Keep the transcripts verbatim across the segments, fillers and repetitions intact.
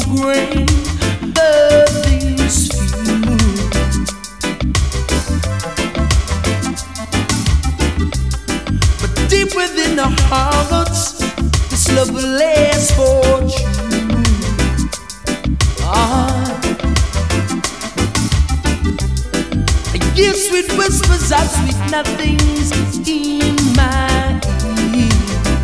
grain of these few. But deep within our hearts, this love will last for true. Ah, I hear sweet whispers of sweet nothings in my ear.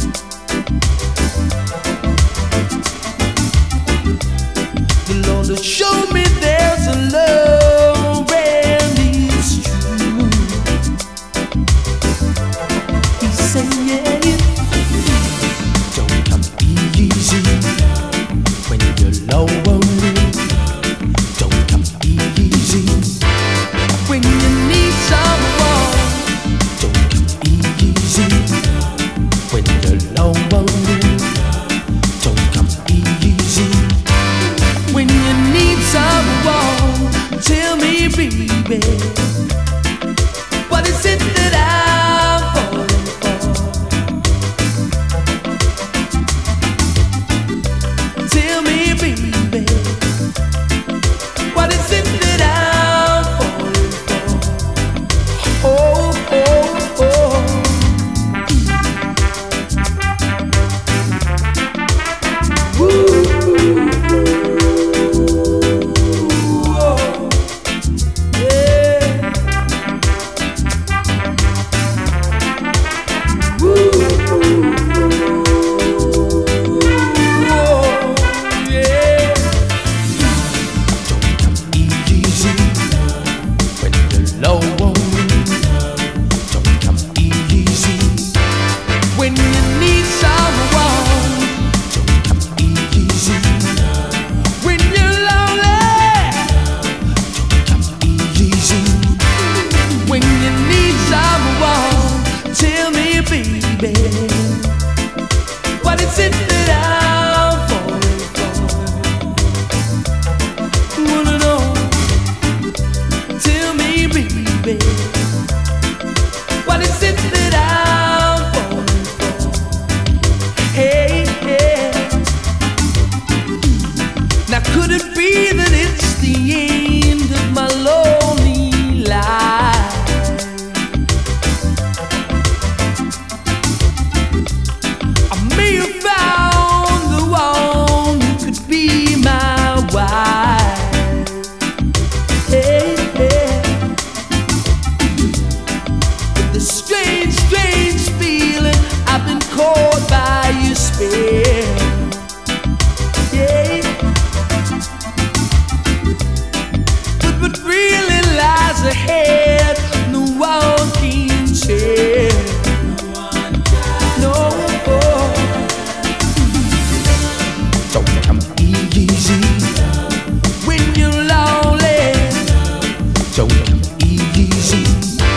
The Lord will show me there's a love and it's true. He's saying, don't come easy when you're low on me. Don't come easy when you need someone. Don't come easy when you're low on me. Don't come easy when you need someone. Tell me, baby, what is it that I'm falling for? Tell me, baby, what is it that I'm falling for? Oh, oh, oh. Woo. Low on me, don't come easy when you need someone. Don't come easy when you're lonely. Don't come easy when you need someone. Tell me, baby, what is it that I'm falling for? Wanna know? Tell me, baby, what is it that I'm falling for? Hey, hey. Now could it be that it's the end of my lonely life? I may have found the one who could be my wife. Hey, hey. The strange, strange feeling, I've been caught by your spell. Yeah. But what really lies ahead, no one can tell. No. Don't come easy when you're lonely. Don't come easy